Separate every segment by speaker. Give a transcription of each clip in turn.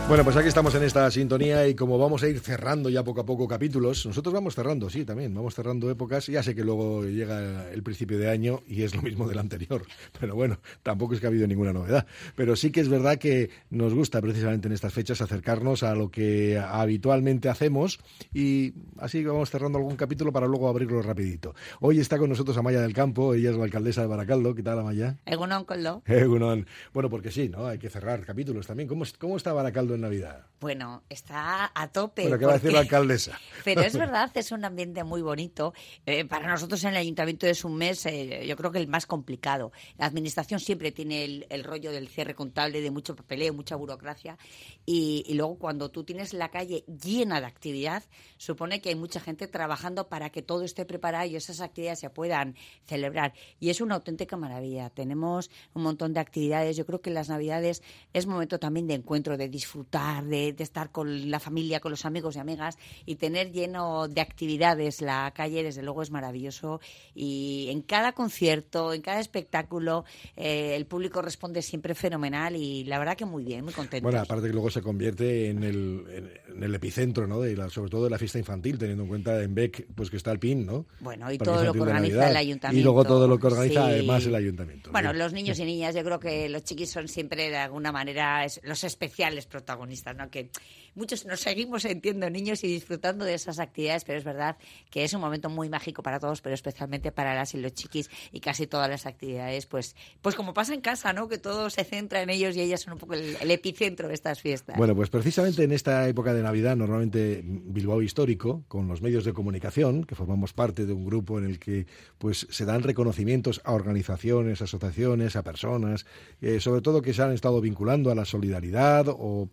Speaker 1: Bueno, pues aquí estamos en esta sintonía y como vamos a ir cerrando ya poco a poco capítulos, nosotros vamos cerrando, sí, también, vamos cerrando épocas. Ya sé que luego llega el principio de año y es lo mismo del anterior, pero bueno, tampoco es que ha habido ninguna novedad. Pero sí que es verdad que nos gusta precisamente en estas fechas acercarnos a lo que habitualmente hacemos y así vamos cerrando algún capítulo para luego abrirlo rapidito. Hoy está con nosotros Amaya del Campo, ella es la alcaldesa de Baracaldo. ¿Qué tal, Amaya?
Speaker 2: Egunon, Coldo.
Speaker 1: Egunon. Bueno, porque sí, ¿no? Hay que cerrar capítulos también. ¿Cómo está Baracaldo en Navidad?
Speaker 2: Bueno, está a tope.
Speaker 1: Bueno, ¿qué va a decir la alcaldesa?
Speaker 2: Pero es verdad, es un ambiente muy bonito. Para nosotros en el ayuntamiento es un mes, yo creo que el más complicado. La administración siempre tiene el rollo del cierre contable, de mucho papeleo, mucha burocracia. Y luego cuando tú tienes la calle llena de actividad, supone que hay mucha gente trabajando para que todo esté preparado y esas actividades se puedan celebrar. Y es una auténtica maravilla. Tenemos un montón de actividades. Yo creo que las Navidades es momento también de encuentro, de disfrutar, de estar con la familia, con los amigos y amigas, y tener lleno de actividades la calle, desde luego es maravilloso. Y en cada concierto, en cada espectáculo, el público responde siempre fenomenal y la verdad que muy bien, muy contento.
Speaker 1: Bueno, aparte que luego se convierte en el epicentro, ¿no? Sobre todo de la fiesta infantil, teniendo en cuenta en Bec, pues que está el PIN, ¿no?
Speaker 2: Bueno, y todo lo que organiza el ayuntamiento.
Speaker 1: Y luego todo lo que organiza además el ayuntamiento.
Speaker 2: Bueno, los niños y niñas, yo creo que los chiquis son siempre de alguna manera los especiales protagonistas, ¿no? Que muchos nos seguimos sintiendo niños y disfrutando de esas actividades, pero es verdad que es un momento muy mágico para todos, pero especialmente para las y los chiquis, y casi todas las actividades, pues como pasa en casa, ¿no? Que todo se centra en ellos y ellas son un poco el epicentro de estas fiestas.
Speaker 1: Bueno, pues precisamente en esta época de Navidad, normalmente Bilbao Histórico, con los medios de comunicación, que formamos parte de un grupo en el que pues se dan reconocimientos a organizaciones, asociaciones, a personas, sobre todo que se han estado vinculando a la solidaridad o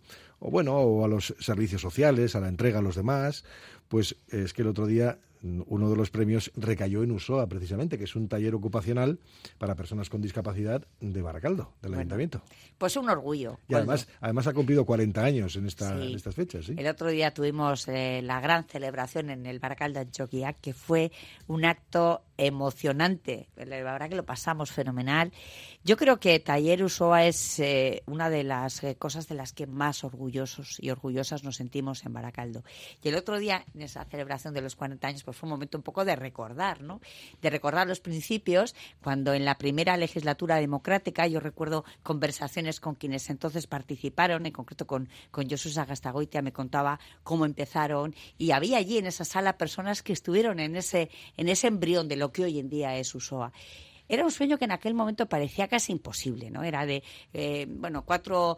Speaker 1: a los servicios sociales, a la entrega a los demás. Pues es que el otro día uno de los premios recayó en USOA, precisamente, que es un taller ocupacional para personas con discapacidad de Baracaldo, del ayuntamiento.
Speaker 2: Pues un orgullo.
Speaker 1: Y además ha cumplido 40 años en estas fechas. ¿Sí?
Speaker 2: El otro día tuvimos la gran celebración en el Baracaldo Antxokia, que fue un acto emocionante. La verdad que lo pasamos fenomenal. Yo creo que Taller USOA es una de las cosas de las que más orgullosos y orgullosas nos sentimos en Baracaldo. Y el otro día, en esa celebración de los 40 años, pues fue un momento un poco de recordar, ¿no? De recordar los principios, cuando en la primera legislatura democrática, yo recuerdo conversaciones con quienes entonces participaron, en concreto con Josu Sagastagoitia, me contaba cómo empezaron, y había allí en esa sala personas que estuvieron en ese embrión de lo que hoy en día es USOA. Era un sueño que en aquel momento parecía casi imposible, ¿no? Era de, cuatro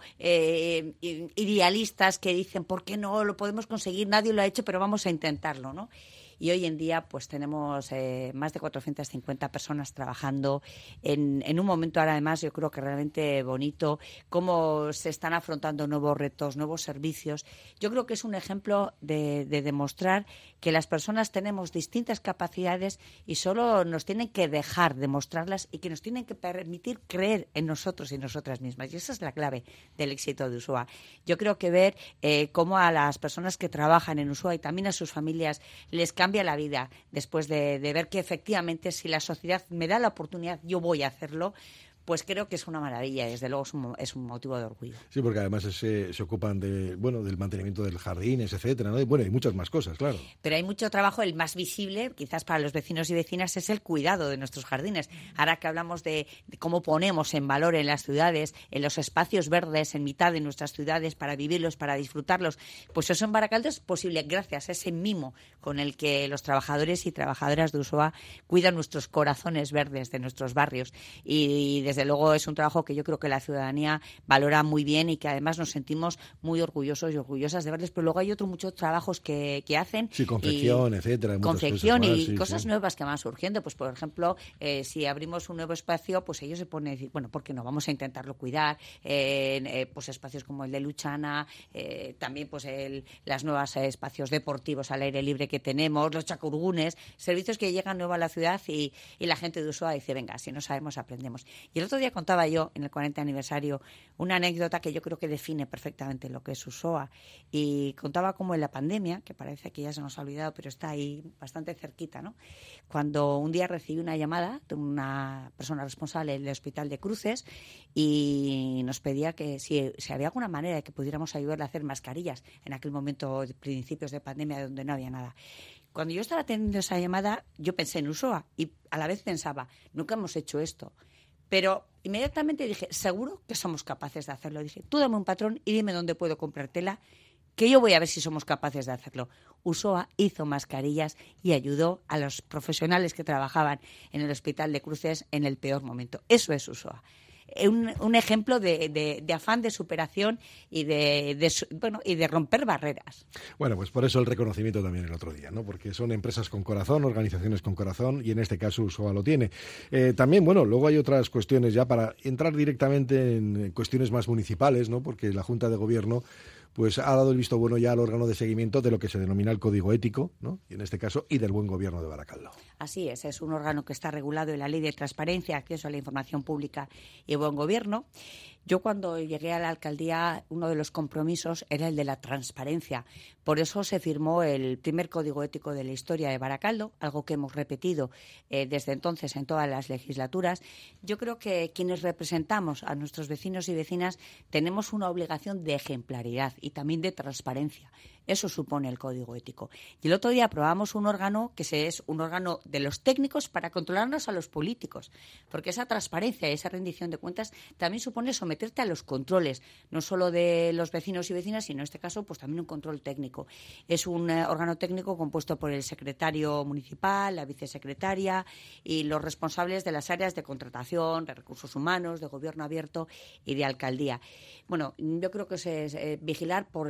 Speaker 2: idealistas que dicen, ¿por qué no lo podemos conseguir? Nadie lo ha hecho, pero vamos a intentarlo, ¿no? Y hoy en día pues tenemos más de 450 personas trabajando en un momento ahora además yo creo que realmente bonito, cómo se están afrontando nuevos retos, nuevos servicios. Yo creo que es un ejemplo de demostrar que las personas tenemos distintas capacidades y solo nos tienen que dejar demostrarlas y que nos tienen que permitir creer en nosotros y nosotras mismas. Y esa es la clave del éxito de USOA. Yo creo que ver cómo a las personas que trabajan en USOA y también a sus familias les cambia la vida después de ver que efectivamente si la sociedad me da la oportunidad yo voy a hacerlo, pues creo que es una maravilla y desde luego es un motivo de orgullo.
Speaker 1: Sí, porque además se ocupan del mantenimiento del jardines, etcétera, ¿no? Y bueno, hay muchas más cosas, claro.
Speaker 2: Pero hay mucho trabajo, el más visible, quizás para los vecinos y vecinas, es el cuidado de nuestros jardines. Ahora que hablamos de cómo ponemos en valor en las ciudades, en los espacios verdes en mitad de nuestras ciudades para vivirlos, para disfrutarlos, pues eso en Baracaldo es posible gracias a ese mimo con el que los trabajadores y trabajadoras de USOA cuidan nuestros corazones verdes de nuestros barrios y desde luego es un trabajo que yo creo que la ciudadanía valora muy bien y que además nos sentimos muy orgullosos y orgullosas de verles, pero luego hay muchos trabajos que hacen.
Speaker 1: Sí, confección, etcétera.
Speaker 2: Confección y cosas nuevas que van surgiendo. Pues, por ejemplo, si abrimos un nuevo espacio, pues ellos se ponen a decir, bueno, ¿por qué no? Vamos a intentarlo cuidar. Pues espacios como el de Luchana, también pues las nuevas espacios deportivos al aire libre que tenemos, los chacurgunes, servicios que llegan nuevos a la ciudad y la gente de USOA dice, venga, si no sabemos, aprendemos. Y el otro día contaba yo, en el 40 aniversario, una anécdota que yo creo que define perfectamente lo que es USOA. Y contaba cómo en la pandemia, que parece que ya se nos ha olvidado, pero está ahí bastante cerquita, ¿no? Cuando un día recibí una llamada de una persona responsable del Hospital de Cruces y nos pedía que si había alguna manera de que pudiéramos ayudarle a hacer mascarillas en aquel momento, de principios de pandemia, donde no había nada. Cuando yo estaba teniendo esa llamada, yo pensé en USOA y a la vez pensaba, nunca hemos hecho esto. Pero inmediatamente dije, seguro que somos capaces de hacerlo. Dije, tú dame un patrón y dime dónde puedo comprar tela, que yo voy a ver si somos capaces de hacerlo. USOA hizo mascarillas y ayudó a los profesionales que trabajaban en el Hospital de Cruces en el peor momento. Eso es USOA. Un ejemplo de afán de superación y de romper barreras.
Speaker 1: Bueno, pues por eso el reconocimiento también el otro día, ¿no? Porque son empresas con corazón, organizaciones con corazón, y en este caso USOA lo tiene. También, bueno, luego hay otras cuestiones ya para entrar directamente en cuestiones más municipales, ¿no? Porque la Junta de Gobierno pues ha dado el visto bueno ya al órgano de seguimiento de lo que se denomina el Código Ético, ¿no? Y en este caso, y del buen gobierno de Baracaldo.
Speaker 2: Así es un órgano que está regulado en la Ley de Transparencia, Acceso a la Información Pública y Buen Gobierno. Yo cuando llegué a la alcaldía, uno de los compromisos era el de la transparencia. Por eso se firmó el primer Código Ético de la historia de Baracaldo, algo que hemos repetido desde entonces en todas las legislaturas. Yo creo que quienes representamos a nuestros vecinos y vecinas tenemos una obligación de ejemplaridad y también de transparencia. Eso supone el Código Ético. Y el otro día aprobamos un órgano que es un órgano de los técnicos para controlarnos a los políticos, porque esa transparencia y esa rendición de cuentas también supone someterte a los controles, no solo de los vecinos y vecinas, sino en este caso pues también un control técnico. Es un órgano técnico compuesto por el secretario municipal, la vicesecretaria y los responsables de las áreas de contratación, de recursos humanos, de gobierno abierto y de alcaldía. Bueno, yo creo que es vigilar por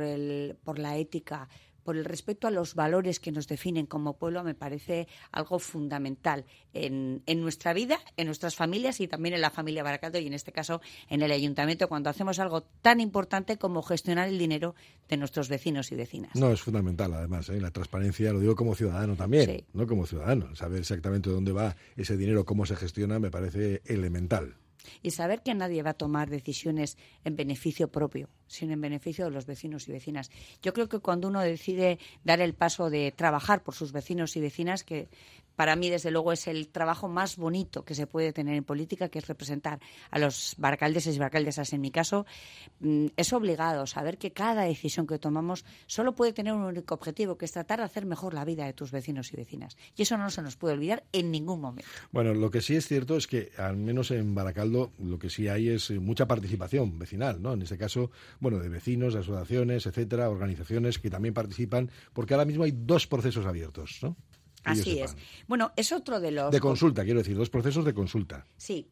Speaker 2: la ética, por el respeto a los valores que nos definen como pueblo, me parece algo fundamental en nuestra vida, en nuestras familias y también en la familia Baracaldo y en este caso en el ayuntamiento cuando hacemos algo tan importante como gestionar el dinero de nuestros vecinos y vecinas.
Speaker 1: No, es fundamental además, la transparencia, lo digo como ciudadano también,
Speaker 2: sí.
Speaker 1: No como ciudadano, saber exactamente dónde va ese dinero, cómo se gestiona, me parece elemental.
Speaker 2: Y saber que nadie va a tomar decisiones en beneficio propio, sino en beneficio de los vecinos y vecinas. Yo creo que cuando uno decide dar el paso de trabajar por sus vecinos y vecinas, que para mí, desde luego, es el trabajo más bonito que se puede tener en política, que es representar a los baracaldeses y baracaldesas, en mi caso, es obligado saber que cada decisión que tomamos solo puede tener un único objetivo, que es tratar de hacer mejor la vida de tus vecinos y vecinas. Y eso no se nos puede olvidar en ningún momento.
Speaker 1: Bueno, lo que sí es cierto es que, al menos en Baracaldo, lo que sí hay es mucha participación vecinal, ¿no? En este caso, bueno, de vecinos, de asociaciones, etcétera, organizaciones que también participan, porque ahora mismo hay 2 procesos abiertos, ¿no?
Speaker 2: Así es. Bueno, es otro de los...
Speaker 1: De consulta, quiero decir, 2 procesos de consulta.
Speaker 2: Sí.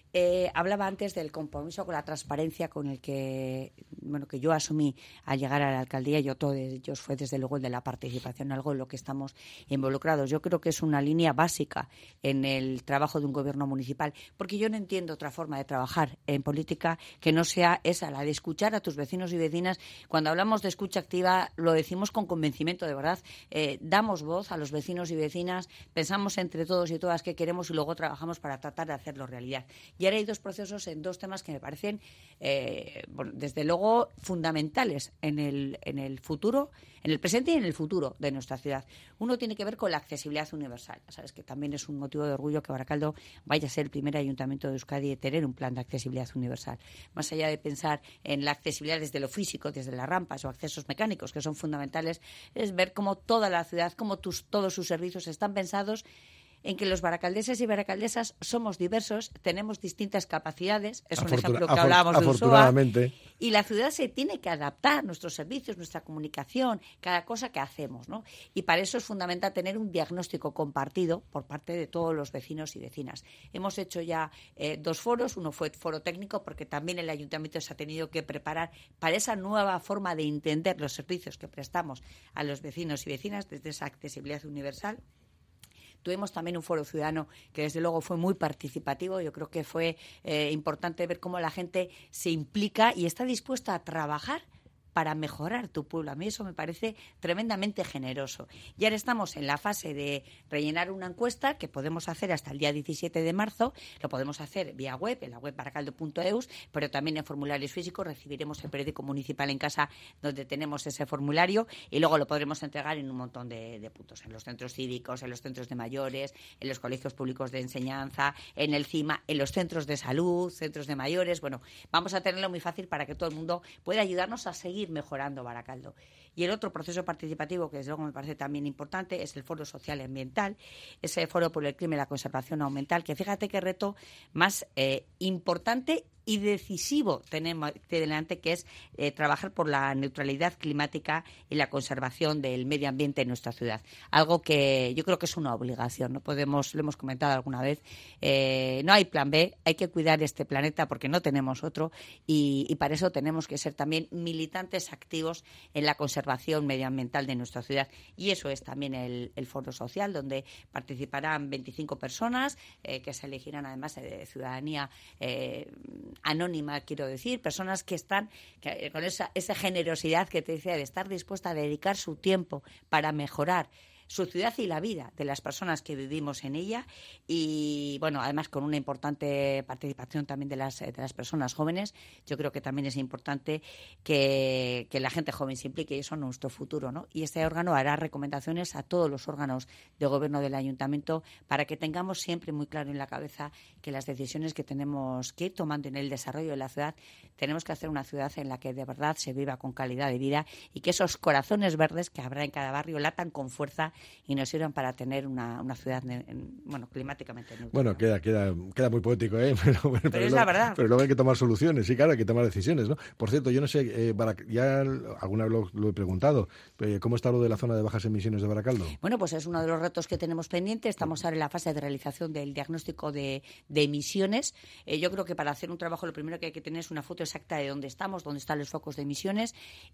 Speaker 2: Hablaba antes del compromiso con la transparencia con el que yo asumí al llegar a la alcaldía. Yo todo de ellos fue desde luego el de la participación, algo en lo que estamos involucrados. Yo creo que es una línea básica en el trabajo de un gobierno municipal, porque yo no entiendo otra forma de trabajar en política que no sea esa, la de escuchar a tus vecinos y vecinas. Cuando hablamos de escucha activa lo decimos con convencimiento, de verdad. Damos voz a los vecinos y vecinas, pensamos entre todos y todas qué queremos y luego trabajamos para tratar de hacerlo realidad. Y ahora hay 2 procesos en 2 temas que me parecen, desde luego, fundamentales en el futuro, en el presente y en el futuro de nuestra ciudad. Uno tiene que ver con la accesibilidad universal. Ya sabes que también es un motivo de orgullo que Baracaldo vaya a ser el primer ayuntamiento de Euskadi de tener un plan de accesibilidad universal. Más allá de pensar en la accesibilidad desde lo físico, desde las rampas o accesos mecánicos, que son fundamentales, es ver cómo toda la ciudad, cómo todos sus servicios están pensados en que los baracaldeses y baracaldesas somos diversos, tenemos distintas capacidades, es un ejemplo que hablábamos de USOA, y la ciudad se tiene que adaptar, nuestros servicios, nuestra comunicación, cada cosa que hacemos, ¿no? Y para eso es fundamental tener un diagnóstico compartido por parte de todos los vecinos y vecinas. Hemos hecho ya 2 foros, uno fue foro técnico, porque también el ayuntamiento se ha tenido que preparar para esa nueva forma de entender los servicios que prestamos a los vecinos y vecinas desde esa accesibilidad universal. Tuvimos también un foro ciudadano que desde luego fue muy participativo. Yo creo que fue importante ver cómo la gente se implica y está dispuesta a trabajar para mejorar tu pueblo. A mí eso me parece tremendamente generoso. Y ahora estamos en la fase de rellenar una encuesta que podemos hacer hasta el día 17 de marzo. Lo podemos hacer vía web, en la web baracaldo.eus, pero también en formularios físicos. Recibiremos el periódico municipal en casa donde tenemos ese formulario y luego lo podremos entregar en un montón de puntos, en los centros cívicos, en los centros de mayores, en los colegios públicos de enseñanza, en el CIMA, en los centros de salud, centros de mayores. Bueno, vamos a tenerlo muy fácil para que todo el mundo pueda ayudarnos a seguir mejorando Baracaldo. Y el otro proceso participativo que desde luego me parece también importante es el foro social y ambiental, ese foro por el clima y la conservación ambiental, que fíjate qué reto más importante y decisivo tenemos delante, que es trabajar por la neutralidad climática y la conservación del medio ambiente en nuestra ciudad. Algo que yo creo que es una obligación. No podemos, lo hemos comentado alguna vez, no hay plan B, hay que cuidar este planeta porque no tenemos otro y para eso tenemos que ser también militantes activos en la conservación medioambiental de nuestra ciudad. Y eso es también el foro social, donde participarán 25 personas que se elegirán además de ciudadanía anónima, quiero decir, personas que están con esa generosidad que te decía de estar dispuesta a dedicar su tiempo para mejorar su ciudad y la vida de las personas que vivimos en ella y, bueno, además con una importante participación también de las personas jóvenes. Yo creo que también es importante que la gente joven se implique y eso es nuestro futuro, ¿no? Y este órgano hará recomendaciones a todos los órganos de gobierno del ayuntamiento para que tengamos siempre muy claro en la cabeza que las decisiones que tenemos que ir tomando en el desarrollo de la ciudad, tenemos que hacer una ciudad en la que de verdad se viva con calidad de vida y que esos corazones verdes que habrá en cada barrio latan con fuerza y nos sirvan para tener una ciudad climáticamente neutral.
Speaker 1: Bueno, queda muy poético, ¿eh?
Speaker 2: Pero es la verdad.
Speaker 1: Pero luego hay que tomar soluciones, sí, claro, hay que tomar decisiones, ¿no? Por cierto, yo no sé, ya alguna vez lo he preguntado, ¿cómo está lo de la zona de bajas emisiones de Baracaldo?
Speaker 2: Bueno, pues es uno de los retos que tenemos pendiente. Estamos ahora en la fase de realización del diagnóstico de emisiones. Yo creo que para hacer un trabajo lo primero que hay que tener es una foto exacta de dónde estamos, dónde están los focos de emisiones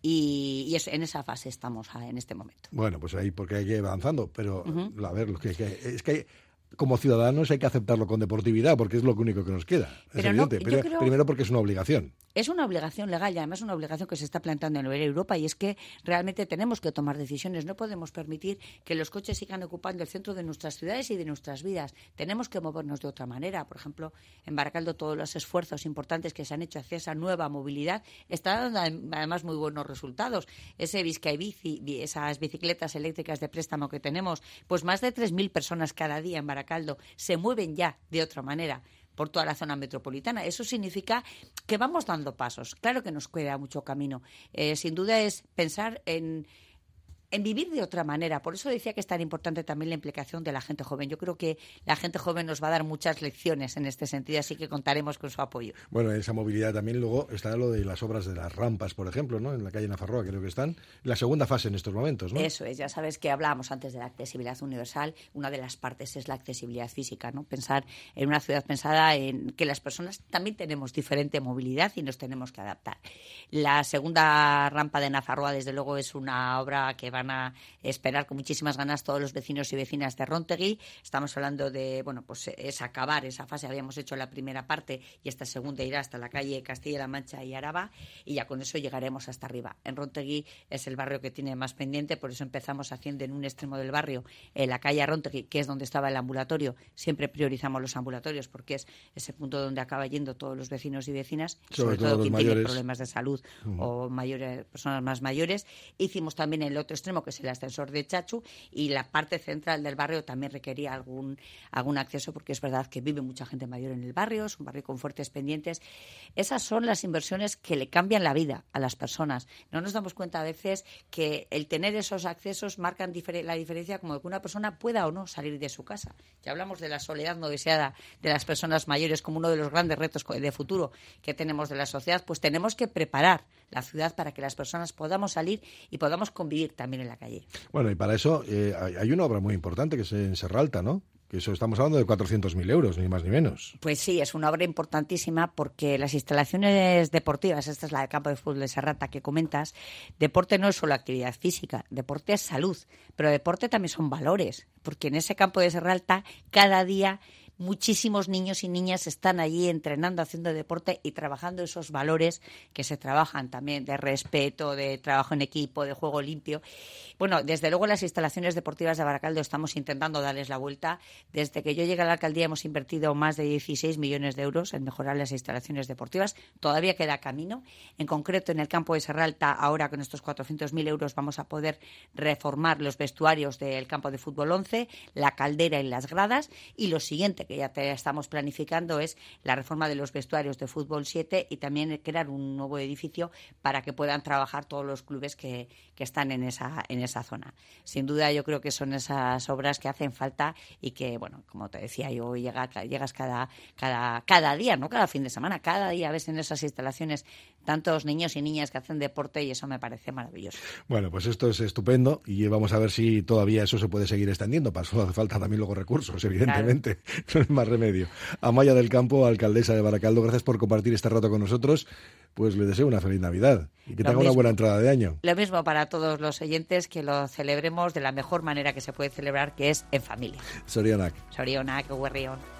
Speaker 2: y en esa fase estamos en este momento.
Speaker 1: Bueno, pues ahí porque hay que avanzando, pero a ver, es que como ciudadanos hay que aceptarlo con deportividad porque es lo único que nos queda. Es evidente. Primero porque es una obligación.
Speaker 2: Es una obligación legal y además una obligación que se está planteando en Europa y es que realmente tenemos que tomar decisiones. No podemos permitir que los coches sigan ocupando el centro de nuestras ciudades y de nuestras vidas. Tenemos que movernos de otra manera. Por ejemplo, en Baracaldo todos los esfuerzos importantes que se han hecho hacia esa nueva movilidad están dando además muy buenos resultados. Ese Bizkaibici, esas bicicletas eléctricas de préstamo que tenemos, pues más de 3.000 personas cada día en Baracaldo se mueven ya de otra manera por toda la zona metropolitana. Eso significa que vamos dando pasos. Claro que nos queda mucho camino. Sin duda es pensar en vivir de otra manera. Por eso decía que es tan importante también la implicación de la gente joven. Yo creo que la gente joven nos va a dar muchas lecciones en este sentido, así que contaremos con su apoyo.
Speaker 1: Bueno, esa movilidad también luego está lo de las obras de las rampas, por ejemplo, ¿no? En la calle Nafarroa creo que están. La segunda fase en estos momentos, ¿no?
Speaker 2: Eso es, ya sabes que hablábamos antes de la accesibilidad universal. Una de las partes es la accesibilidad física, ¿no? Pensar en una ciudad pensada en que las personas también tenemos diferente movilidad y nos tenemos que adaptar. La segunda rampa de Nafarroa, desde luego, es una obra que van a esperar con muchísimas ganas todos los vecinos y vecinas de Rontegui. Estamos hablando de, es acabar esa fase. Habíamos hecho la primera parte y esta segunda irá hasta la calle Castilla-La Mancha y Araba y ya con eso llegaremos hasta arriba. En Rontegui es el barrio que tiene más pendiente, por eso empezamos haciendo en un extremo del barrio, en la calle Rontegui, que es donde estaba el ambulatorio. Siempre priorizamos los ambulatorios porque es ese punto donde acaba yendo todos los vecinos y vecinas, sobre todo quien tiene problemas de salud o personas más mayores. Hicimos también el otro extremo, que es el ascensor de Chachu, y la parte central del barrio también requería algún acceso porque es verdad que vive mucha gente mayor en el barrio, es un barrio con fuertes pendientes. Esas son las inversiones que le cambian la vida a las personas. No nos damos cuenta a veces que el tener esos accesos marcan la diferencia como de que una persona pueda o no salir de su casa. Ya hablamos de la soledad no deseada de las personas mayores como uno de los grandes retos de futuro que tenemos de la sociedad, pues tenemos que preparar la ciudad para que las personas podamos salir y podamos convivir también en la calle.
Speaker 1: Bueno, y para eso hay una obra muy importante que es en Serralta, ¿no? Que eso estamos hablando de 400.000 euros, ni más ni menos.
Speaker 2: Pues sí, es una obra importantísima porque las instalaciones deportivas, esta es la del campo de fútbol de Serralta que comentas, deporte no es solo actividad física, deporte es salud, pero deporte también son valores, porque en ese campo de Serralta cada día muchísimos niños y niñas están allí entrenando, haciendo deporte y trabajando esos valores que se trabajan también de respeto, de trabajo en equipo, de juego limpio. Bueno, desde luego las instalaciones deportivas de Baracaldo estamos intentando darles la vuelta. Desde que yo llegué a la alcaldía hemos invertido más de 16 millones de euros en mejorar las instalaciones deportivas. Todavía queda camino. En concreto, en el campo de Serralta, ahora con estos 400.000 euros vamos a poder reformar los vestuarios del campo de fútbol 11, la caldera y las gradas. Y lo siguiente que ya estamos planificando es la reforma de los vestuarios de fútbol 7 y también crear un nuevo edificio para que puedan trabajar todos los clubes que están en esa zona. Sin duda yo creo que son esas obras que hacen falta y que, bueno, como te decía yo, llegas cada día, no cada fin de semana, cada día ves en esas instalaciones tantos niños y niñas que hacen deporte y eso me parece maravilloso.
Speaker 1: Bueno, pues esto es estupendo y vamos a ver si todavía eso se puede seguir extendiendo. Para eso hace falta también luego recursos, evidentemente. Claro. No hay más remedio. Amaya del Campo, alcaldesa de Baracaldo, gracias por compartir este rato con nosotros. Pues le deseo una feliz Navidad y que tenga una buena entrada de año.
Speaker 2: Lo mismo para todos los oyentes, que lo celebremos de la mejor manera que se puede celebrar, que es en familia.
Speaker 1: Zorionak.
Speaker 2: Zorionak, Guerrión.